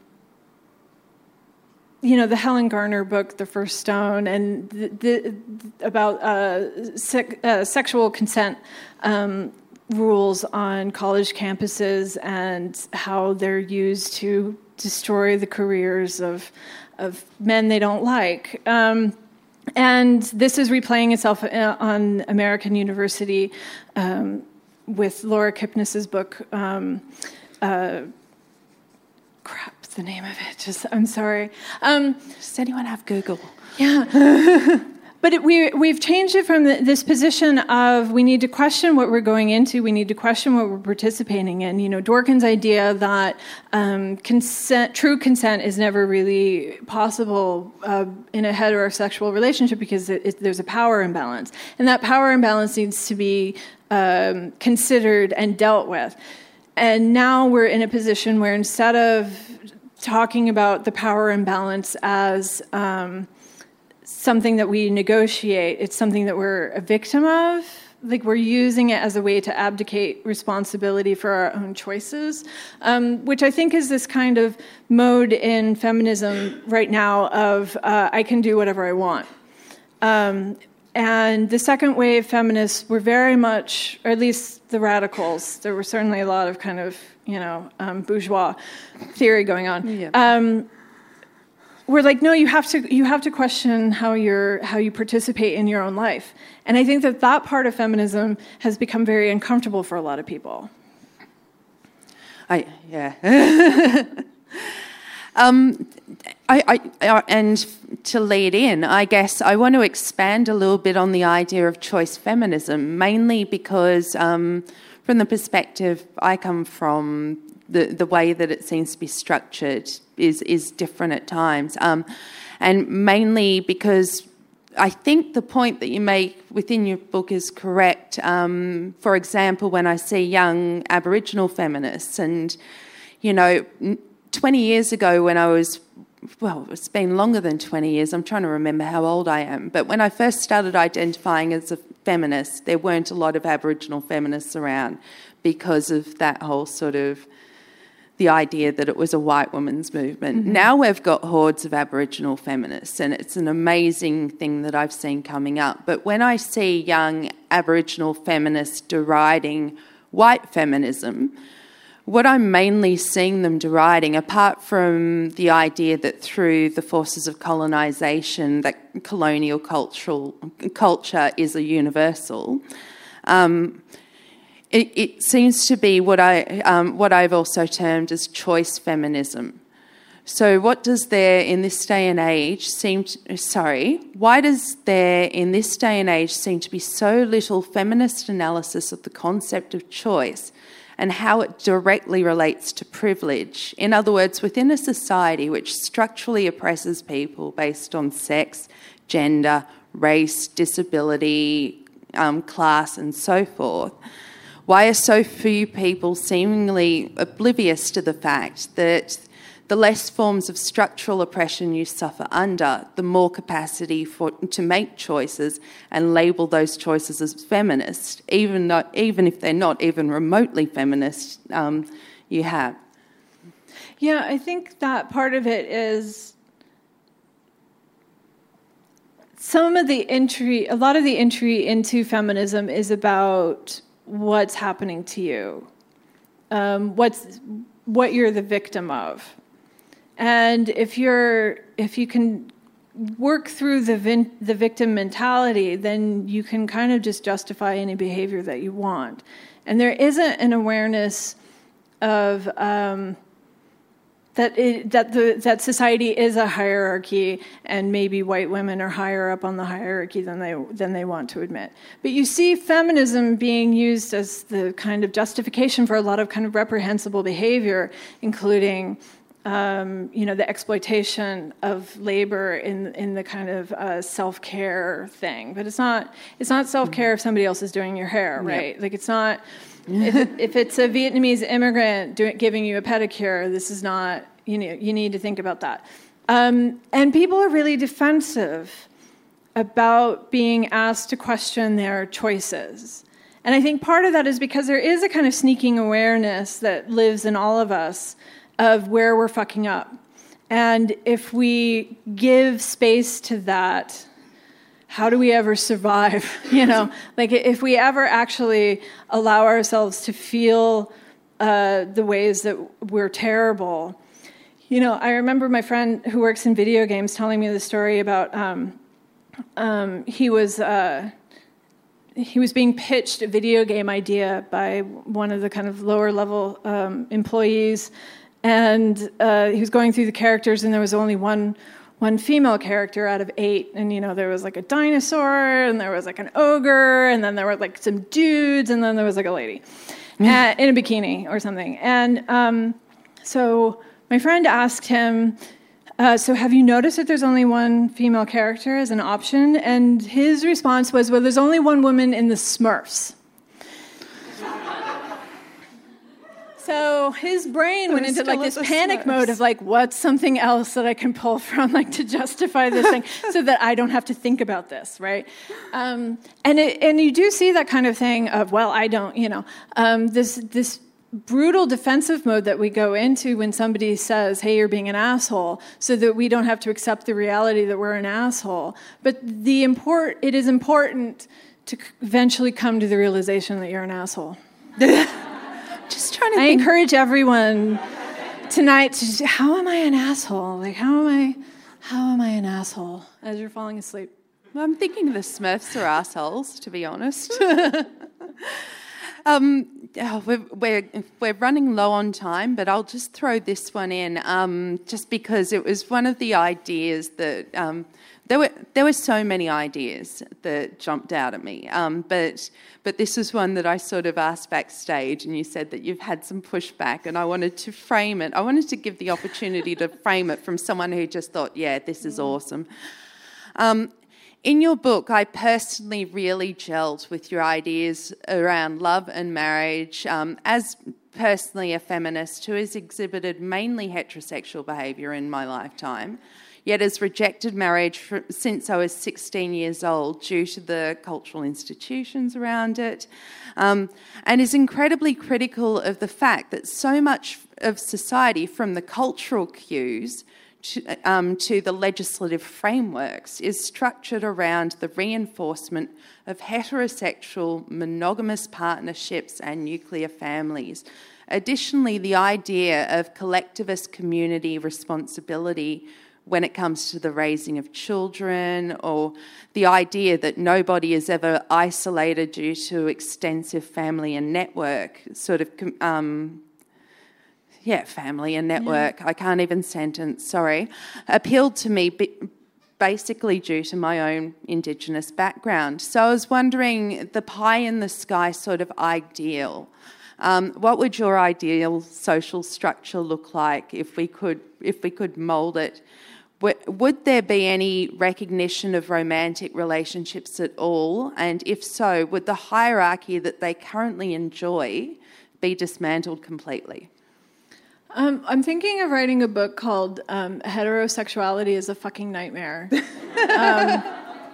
you know, the Helen Garner book, The First Stone, and the, the, about uh, sec, uh, sexual consent um, rules on college campuses and how they're used to destroy the careers of of men they don't like. Um, and this is replaying itself on American University um, with Laura Kipnis's book, um, uh, crap, the name of it, just, I'm sorry. Um, Does anyone have Google? Yeah. But it, we, we've changed it from the, this position of we need to question what we're going into, we need to question what we're participating in. You know, Dworkin's idea that um, consent, true consent is never really possible uh, in a heterosexual relationship because it, it, there's a power imbalance. And that power imbalance needs to be um, considered and dealt with. And now we're in a position where instead of talking about the power imbalance as Um, something that we negotiate, it's something that we're a victim of. Like we're using it as a way to abdicate responsibility for our own choices, um, which I think is this kind of mode in feminism right now of uh, I can do whatever I want. Um, and the second wave feminists were very much, or at least the radicals, there were certainly a lot of kind of, you know, um, bourgeois theory going on. Yeah. Um, We're like, no, you have to you have to question how you're how you participate in your own life, and I think that that part of feminism has become very uncomfortable for a lot of people. I yeah. um, I, I, I and to lead in, I guess I want to expand a little bit on the idea of choice feminism, mainly because um, from the perspective I come from, the the way that it seems to be structured is is different at times, um, and mainly because I think the point that you make within your book is correct. Um, for example, when I see young Aboriginal feminists, and you know, twenty years ago when I was, well, it's been longer than twenty years. I'm trying to remember how old I am, but when I first started identifying as a feminist, there weren't a lot of Aboriginal feminists around because of that whole sort of the idea that it was a white woman's movement. Mm-hmm. Now we've got hordes of Aboriginal feminists, and it's an amazing thing that I've seen coming up. But when I see young Aboriginal feminists deriding white feminism, what I'm mainly seeing them deriding, apart from the idea that through the forces of colonisation, that colonial cultural culture is a universal, um, It, it seems to be what I um, what I've also termed as choice feminism. So, what does there in this day and age seem? To, sorry, why does there in this day and age seem to be so little feminist analysis of the concept of choice and how it directly relates to privilege? In other words, within a society which structurally oppresses people based on sex, gender, race, disability, um, class, and so forth. Why are so few people seemingly oblivious to the fact that the less forms of structural oppression you suffer under, the more capacity for to make choices and label those choices as feminist, even not, even if they're not even remotely feminist, um, you have? Yeah, I think that part of it is some of the entry, a lot of the entry into feminism is about what's happening to you, um, what's what you're the victim of. And if you're if you can work through the vin- the victim mentality, then you can kind of just justify any behavior that you want. And there isn't an awareness of um, that it, that the that society is a hierarchy, and maybe white women are higher up on the hierarchy than they than they want to admit. But you see feminism being used as the kind of justification for a lot of kind of reprehensible behavior, including um, you know the exploitation of labor in in the kind of uh, self-care thing. But it's not it's not self-care if somebody else is doing your hair, right? Yep. Like it's not. if, it, if it's a Vietnamese immigrant doing, giving you a pedicure, this is not, you know, you need to think about that. Um, and people are really defensive about being asked to question their choices. And I think part of that is because there is a kind of sneaking awareness that lives in all of us of where we're fucking up. And if we give space to that, how do we ever survive? You know, like if we ever actually allow ourselves to feel uh, the ways that we're terrible. You know, I remember my friend who works in video games telling me the story about um, um, he was uh, he was being pitched a video game idea by one of the kind of lower level um, employees, and uh, he was going through the characters, and there was only one. one female character out of eight, and you know there was like a dinosaur, and there was like an ogre, and then there were like some dudes, and then there was like a lady uh, in a bikini or something. And um, so my friend asked him, uh, so have you noticed that there's only one female character as an option? And his response was, well, there's only one woman in the Smurfs. So his brain went into like this panic mode of like, what's something else that I can pull from, like to justify this thing, so that I don't have to think about this, right? Um, and it, and you do see that kind of thing of, well, I don't, you know, um, this this brutal defensive mode that we go into when somebody says, hey, you're being an asshole, so that we don't have to accept the reality that we're an asshole. But the import, it is important to eventually come to the realization that you're an asshole. Just trying to I think. encourage everyone tonight to just, how am I an asshole? Like, how am I, how am I an asshole as you're falling asleep? Well, I'm thinking the Smurfs are assholes, to be honest. um, oh, we're, we're, we're running low on time, but I'll just throw this one in, um, just because it was one of the ideas that... Um, There were there were so many ideas that jumped out at me, um, but but this was one that I sort of asked backstage, and you said that you've had some pushback, and I wanted to frame it. I wanted to give the opportunity to frame it from someone who just thought, yeah, this is awesome. Um, in your book, I personally really gelled with your ideas around love and marriage. Um, as personally a feminist who has exhibited mainly heterosexual behaviour in my lifetime, yet has rejected marriage for, since I was sixteen years old due to the cultural institutions around it, um, and is incredibly critical of the fact that so much of society, from the cultural cues to, um, to the legislative frameworks, is structured around the reinforcement of heterosexual monogamous partnerships and nuclear families. Additionally, the idea of collectivist community responsibility when it comes to the raising of children, or the idea that nobody is ever isolated due to extensive family and network, sort of, um, yeah, family and network, yeah. I can't even sentence, sorry, appealed to me basically due to my own Indigenous background. So I was wondering, the pie in the sky sort of ideal, Um, what would your ideal social structure look like if we could if we could mould it? Would there be any recognition of romantic relationships at all? And if so, would the hierarchy that they currently enjoy be dismantled completely? Um, I'm thinking of writing a book called um, Heterosexuality is a Fucking Nightmare. Um,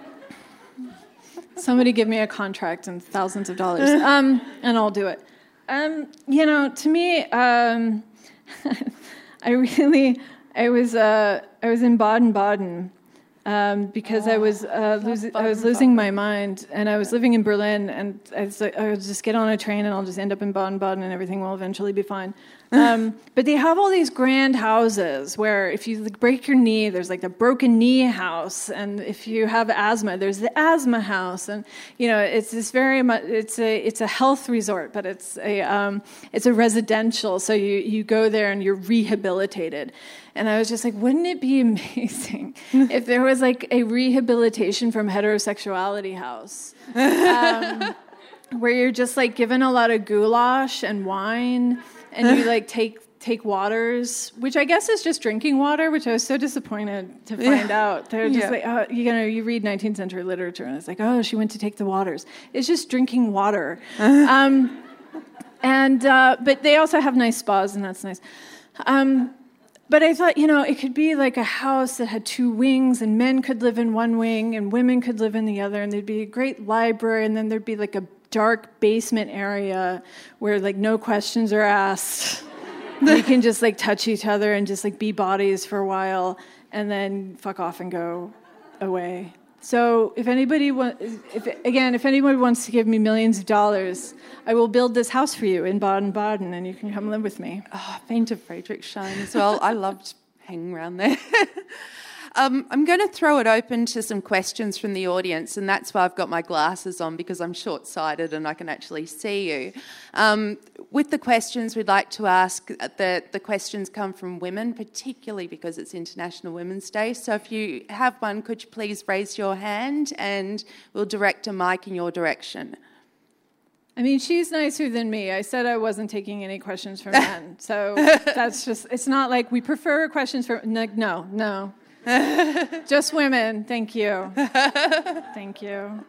somebody give me a contract and thousands of dollars, um, and I'll do it. Um, you know, to me, um, I really... I was uh, I was in Baden-Baden Um, because oh, I was uh, losing, I was losing my mind, and I was living in Berlin, and I was like, I would just get on a train, and I'll just end up in Baden-Baden, and everything will eventually be fine. Um, but they have all these grand houses where if you like, break your knee, there's like the broken knee house, and if you have asthma, there's the asthma house, and you know it's this very much it's a it's a health resort, but it's a um, it's a residential, so you you go there and you're rehabilitated. And I was just like, wouldn't it be amazing if there was like a rehabilitation from heterosexuality house, um, where you're just like given a lot of goulash and wine, and you like take take waters, which I guess is just drinking water, which I was so disappointed to find yeah. out. They're just yeah. like, oh, you know, you read nineteenth century literature, and it's like, oh, she went to take the waters. It's just drinking water. um, and uh, but they also have nice spas, and that's nice. Um, But I thought, you know, it could be like a house that had two wings, and men could live in one wing and women could live in the other, and there'd be a great library, and then there'd be like a dark basement area where like no questions are asked. We can just like touch each other and just like be bodies for a while, and then fuck off and go away. So if anybody wants, if, again, if anybody wants to give me millions of dollars, I will build this house for you in Baden-Baden, and you can come live with me. Oh, I've been to Friedrichshain as well. I loved hanging around there. um, I'm going to throw it open to some questions from the audience, and that's why I've got my glasses on, because I'm short-sighted and I can actually see you. Um, with the questions we'd like to ask, the, the questions come from women, particularly because it's International Women's Day. So if you have one, could you please raise your hand, and we'll direct a mic in your direction. I mean, she's nicer than me. I said I wasn't taking any questions from men. So that's just, it's not like we prefer questions from, no, no. Just women. Thank you. Thank you.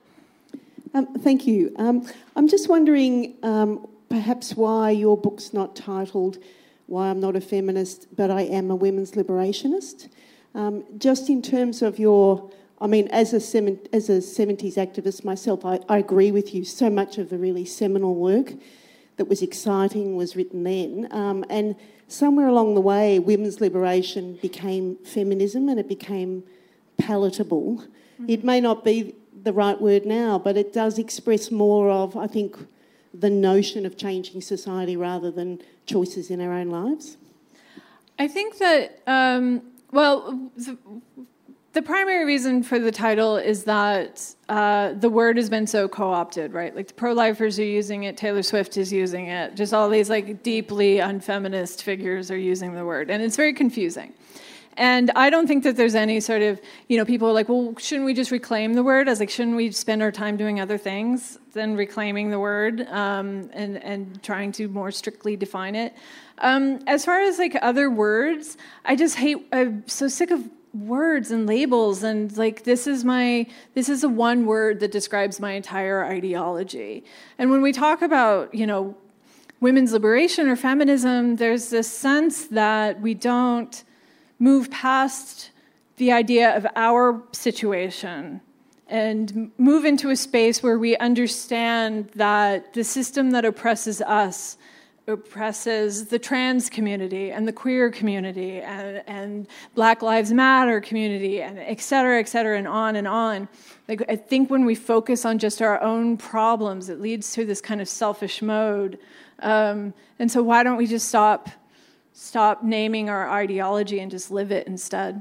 Um, thank you. Um, I'm just wondering um, perhaps why your book's not titled Why I'm Not a Feminist, But I Am a Women's Liberationist. Um, just in terms of your... I mean, as a as a seventies activist myself, I, I agree with you. So much of the really seminal work that was exciting was written then. Um, and somewhere along the way, women's liberation became feminism, and it became palatable. Mm-hmm. It may not be the right word now, but it does express more of, I think, the notion of changing society rather than choices in our own lives. I think that, um, well... The, The primary reason for the title is that uh, the word has been so co-opted, right? Like the pro-lifers are using it, Taylor Swift is using it, just all these like deeply unfeminist figures are using the word, and it's very confusing. And I don't think that there's any sort of, you know, people are like, well, shouldn't we just reclaim the word? I was like, shouldn't we spend our time doing other things than reclaiming the word um, and, and trying to more strictly define it? Um, as far as like other words, I just hate, I'm so sick of words and labels, and like this is my this is a one word that describes my entire ideology. And when we talk about, you know, women's liberation or feminism, there's this sense that we don't move past the idea of our situation and move into a space where we understand that the system that oppresses us oppresses the trans community and the queer community and, and Black Lives Matter community and et cetera, et cetera, and on and on. Like, I think when we focus on just our own problems, it leads to this kind of selfish mode. Um, and so why don't we just stop stop naming our ideology and just live it instead?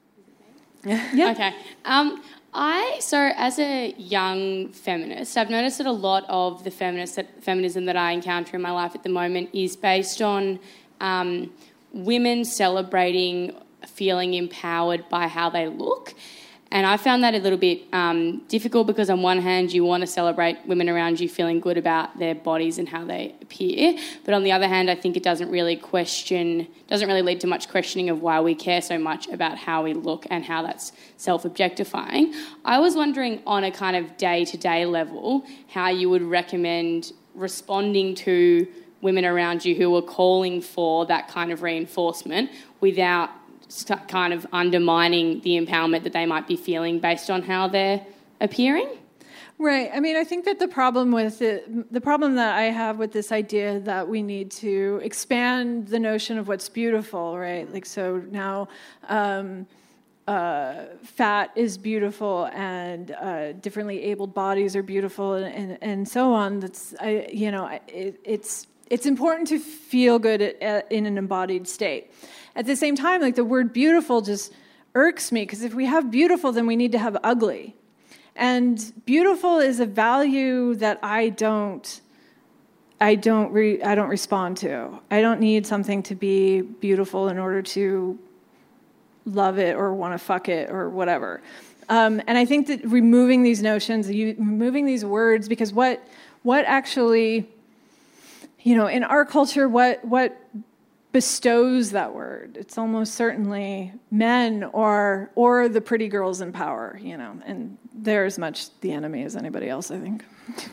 Yeah. Okay. Um, I so as a young feminist, I've noticed that a lot of the feminist that, feminism that I encounter in my life at the moment is based on um, women celebrating feeling empowered by how they look. And I found that a little bit um, difficult because on one hand you want to celebrate women around you feeling good about their bodies and how they appear, but on the other hand I think it doesn't really question, doesn't really lead to much questioning of why we care so much about how we look and how that's self-objectifying. I was wondering on a kind of day-to-day level how you would recommend responding to women around you who are calling for that kind of reinforcement without kind of undermining the empowerment that they might be feeling based on how they're appearing? Right. I mean, I think that the problem with it, the problem that I have with this idea that we need to expand the notion of what's beautiful, right? Like, so now, um, uh, fat is beautiful and uh, differently abled bodies are beautiful and, and, and so on. That's I, you know, it, it's it's important to feel good at, at, in an embodied state. At the same time, like the word beautiful just irks me, because if we have beautiful, then we need to have ugly. And beautiful is a value that I don't, I don't, re, I don't respond to. I don't need something to be beautiful in order to love it or want to fuck it or whatever. Um, and I think that removing these notions, you, removing these words, because what, what actually, you know, in our culture, what, what bestows that word? It's almost certainly men or or the pretty girls in power, you know, and they're as much the enemy as anybody else, I think.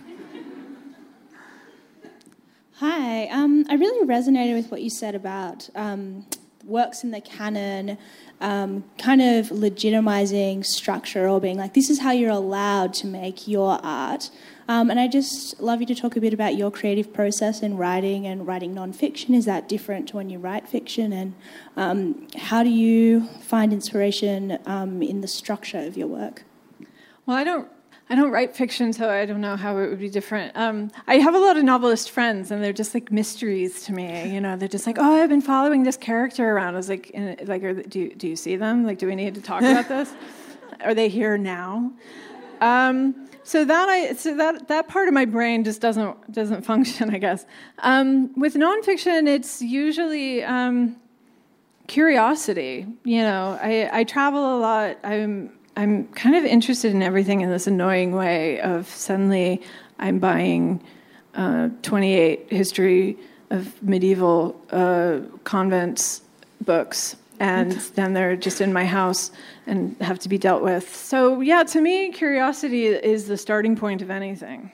Hi, um, I really resonated with what you said about um, works in the canon, um, kind of legitimizing structure or being like, this is how you're allowed to make your art. Um, and I just love you to talk a bit about your creative process in writing and writing non-fiction. Is that different to when you write fiction? And um, how do you find inspiration um, in the structure of your work? Well, I don't I don't write fiction, so I don't know how it would be different. Um, I have a lot of novelist friends, and they're just like mysteries to me. You know, they're just like, oh, I've been following this character around. I was like, like, are, do you, do you see them? Like, do we need to talk about this? Are they here now? Um, So that I so that that part of my brain just doesn't doesn't function, I guess. Um, with nonfiction, it's usually um, curiosity. You know, I, I travel a lot. I'm I'm kind of interested in everything in this annoying way of suddenly I'm buying uh, twenty-eight history of medieval uh, convents books. And then they're just in my house and have to be dealt with. So, yeah, to me, curiosity is the starting point of anything.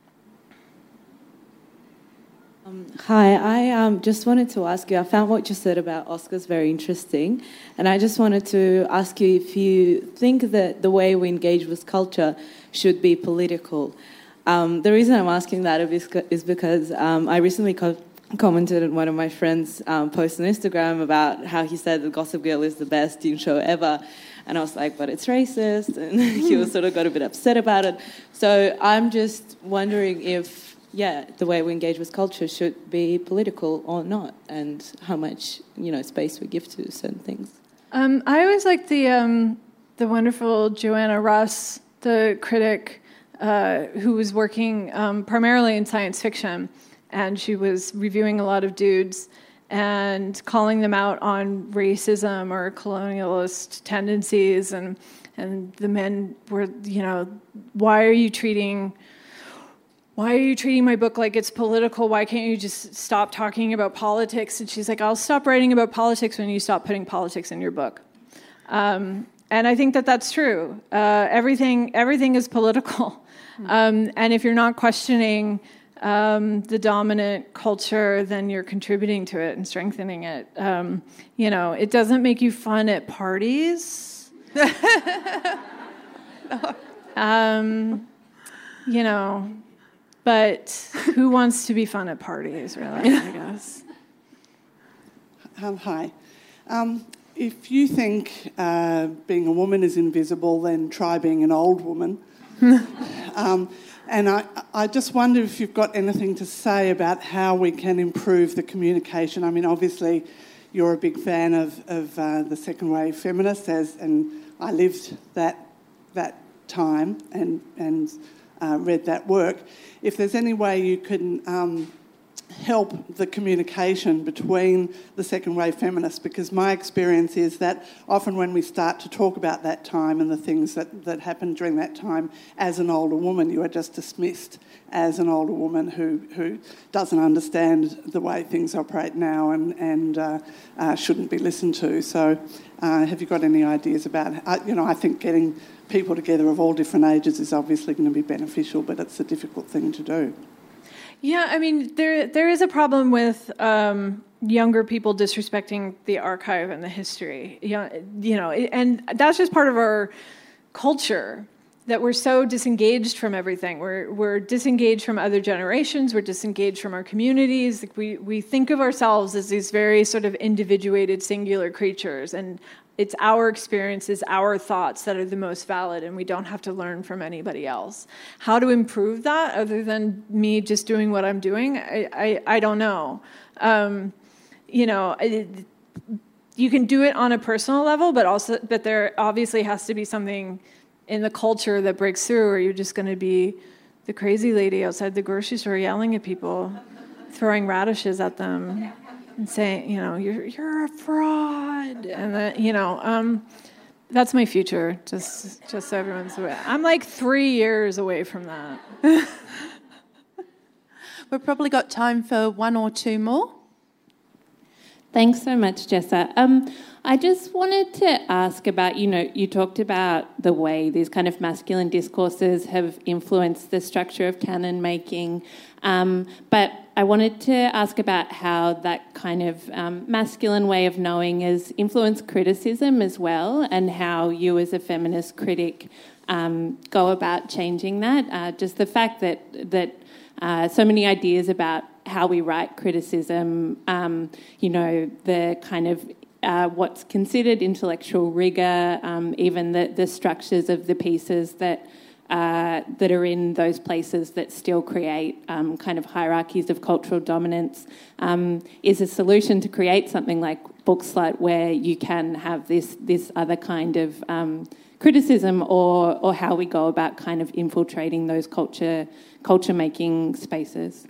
Um, hi, I um, just wanted to ask you, I found what you said about Oscars very interesting. And I just wanted to ask you if you think that the way we engage with culture should be political. Um, the reason I'm asking that is because um, I recently co- commented on one of my friends' um, posts on Instagram about how he said that Gossip Girl is the best teen show ever. And I was like, but it's racist. And he was sort of got a bit upset about it. So I'm just wondering if, yeah, the way we engage with culture should be political or not, and how much, you know, space we give to certain things. Um, I always liked the, um, the wonderful Joanna Russ, the critic uh, who was working um, primarily in science fiction. And she was reviewing a lot of dudes and calling them out on racism or colonialist tendencies. And and the men were, you know, why are you treating, why are you treating my book like it's political? Why can't you just stop talking about politics? And she's like, I'll stop writing about politics when you stop putting politics in your book. Um, and I think that that's true. Uh, everything everything is political. Um, and if you're not questioning Um, the dominant culture, then you're contributing to it and strengthening it. Um, you know, it doesn't make you fun at parties. no. um, you know, but who wants to be fun at parties, really, I guess? Um, hi. Um, if you think uh, being a woman is invisible, then try being an old woman. um, And I, I just wonder if you've got anything to say about how we can improve the communication. I mean, obviously, you're a big fan of, of uh, the second wave feminists, as, and I lived that that time and and uh, read that work. If there's any way you can um, help the communication between the second wave feminists, because my experience is that often when we start to talk about that time and the things that, that happened during that time as an older woman, you are just dismissed as an older woman who, who doesn't understand the way things operate now and, and uh, uh, shouldn't be listened to. So uh, have you got any ideas about, uh, you know, I think getting people together of all different ages is obviously going to be beneficial, but it's a difficult thing to do. Yeah, I mean, there there is a problem with um, younger people disrespecting the archive and the history. You know, you know, and that's just part of our culture, that we're so disengaged from everything. We're we're disengaged from other generations. We're disengaged from our communities. Like we we think of ourselves as these very sort of individuated, singular creatures, and it's our experiences, our thoughts that are the most valid, and we don't have to learn from anybody else. How to improve that, other than me just doing what I'm doing, I, I, I don't know. Um, you know, it, you can do it on a personal level, but also, but there obviously has to be something in the culture that breaks through, or you're just going to be the crazy lady outside the grocery store yelling at people, throwing radishes at them, and saying, you know, you're you're a fraud, and then, you know, um, that's my future. Just just so everyone's aware. I'm like three years away from that. We've probably got time for one or two more. Thanks so much, Jessa. Um, I just wanted to ask about, you know, you talked about the way these kind of masculine discourses have influenced the structure of canon making, um, but I wanted to ask about how that kind of um, masculine way of knowing has influenced criticism as well, and how you as a feminist critic um, go about changing that. Uh, just the fact that that uh, so many ideas about how we write criticism, um, you know, the kind of uh, what's considered intellectual rigour, um, even the, the structures of the pieces that uh, that are in those places that still create um, kind of hierarchies of cultural dominance, um, is a solution to create something like Bookslut, where you can have this this other kind of um, criticism, or or how we go about kind of infiltrating those culture culture making spaces.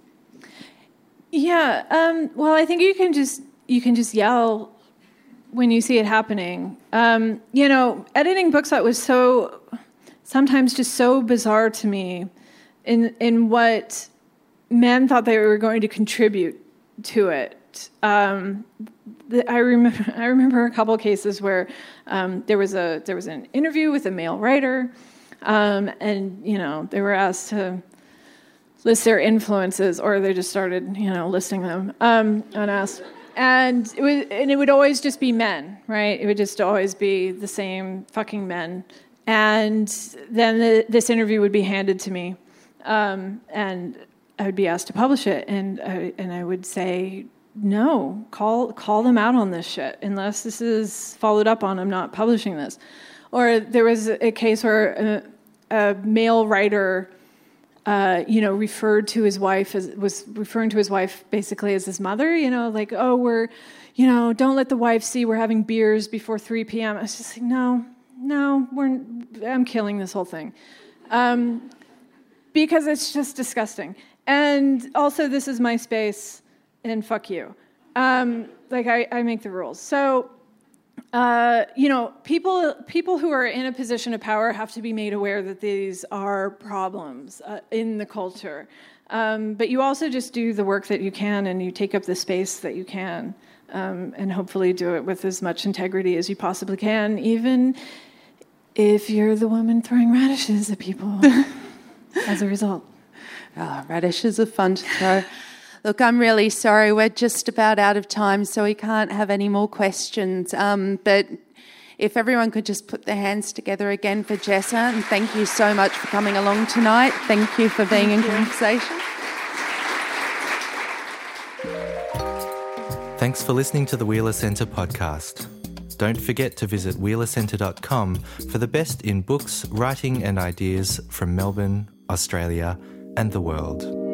Yeah, um, well, I think you can just you can just yell when you see it happening. Um, you know, editing Bookslut was so sometimes just so bizarre to me in in what men thought they were going to contribute to it. Um, the, I remember I remember a couple of cases where um, there was a there was an interview with a male writer, um, and you know they were asked to list their influences, or they just started, you know, listing them um, unasked. And it was, and it would always just be men, right? It would just always be the same fucking men. And then the, this interview would be handed to me, um, and I would be asked to publish it, and I, and I would say, no, call call them out on this shit. Unless this is followed up on, I'm not publishing this. Or there was a case where a, a male writer Uh, you know, referred to his wife as was referring to his wife basically as his mother. You know, like, oh, we're, you know, don't let the wife see we're having beers before three p.m. I was just like, no, no, we're. I'm killing this whole thing, um, because it's just disgusting. And also, this is my space, and fuck you. Um, like, I, I make the rules. So. Uh, you know, people people who are in a position of power have to be made aware that these are problems uh, in the culture. Um, but you also just do the work that you can, and you take up the space that you can, um, and hopefully do it with as much integrity as you possibly can, even if you're the woman throwing radishes at people as a result. Oh, radishes are fun to throw. Look, I'm really sorry. We're just about out of time, so we can't have any more questions. Um, but if everyone could just put their hands together again for Jessa, and thank you so much for coming along tonight. Thank you for being thank in you. conversation. Thanks for listening to the Wheeler Centre podcast. Don't forget to visit wheeler centre dot com for the best in books, writing and ideas from Melbourne, Australia and the world.